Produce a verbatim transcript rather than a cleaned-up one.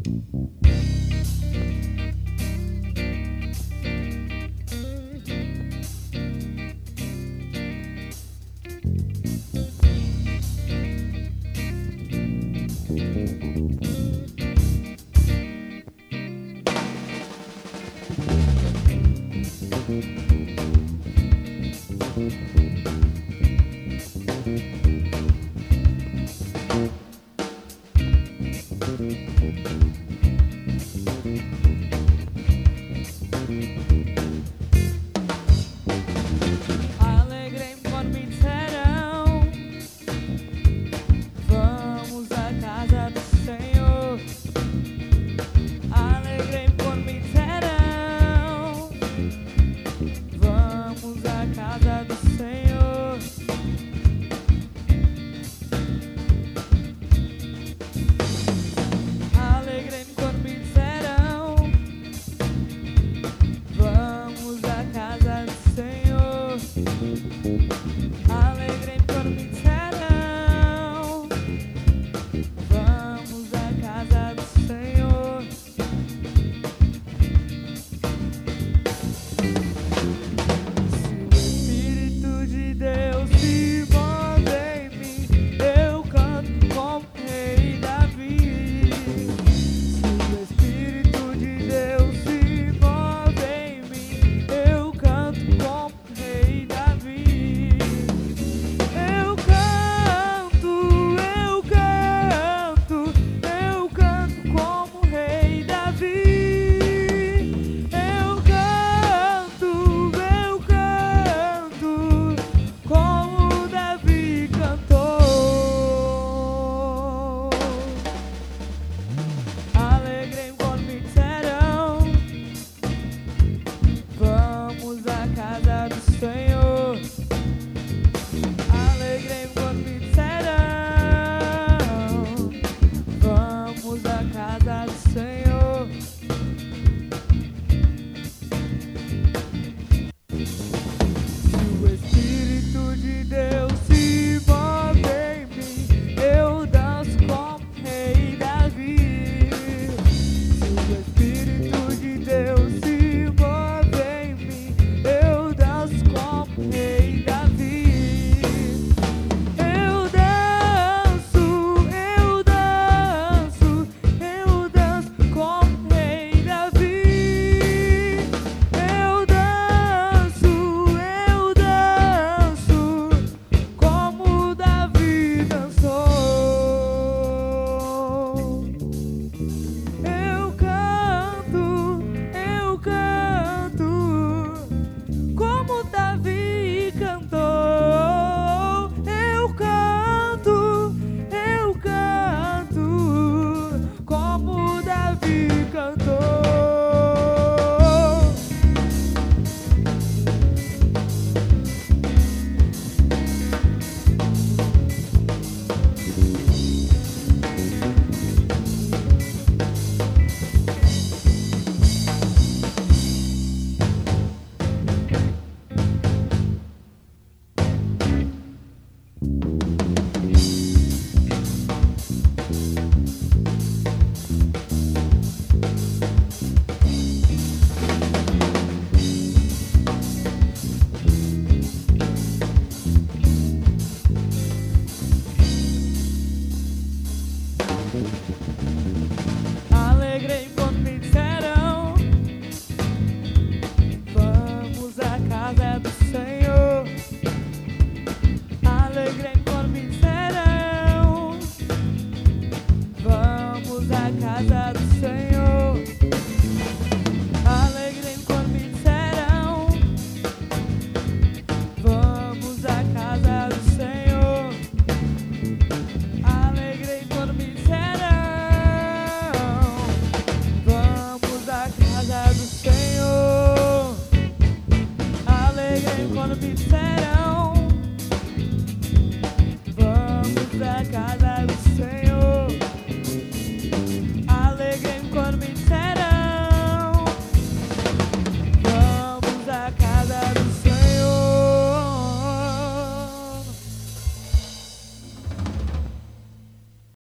Alegrei-me quando me disseram: vamos à casa do Senhor. Alegrei-me quando me disseram: vamos à casa do Senhor. Alegrei-me quando me disseram: vamos à casa do Senhor. Alegrei-me quando me disseram: vamos à casa do Senhor. Se o Espírito de Deus se move em mim, eu canto como Rei Davi. Se o Espírito de Deus se move em mim, eu canto como Rei Davi. Eu canto, eu canto, eu canto como Rei Davi. Eu canto, eu canto como Davi cantou. Alegrei-me quando me disseram: vamos à casa do Senhor. Alegrei-me quando me disseram: vamos à casa do Senhor. Se o Espírito de Deus se move em mim, eu danço como Rei Davi. Se o Espírito de Deus se move em mim, eu danço como Rei Davi. Eu danço, eu danço, eu danço como Rei Davi. Eu danço, eu danço como Davi dançou. Eu canto, eu canto como Davi cantou. Eu canto, eu canto como Davi cantou. Alegrei quando me disseram: vamos à casa do Senhor. Alegrei quando me disseram: vamos à casa do Senhor. Alegrei quando me disseram: vamos à casa do Senhor. Alegrei quando me disseram: vamos à casa do Senhor. Alegrei quando me disseram: vamos à casa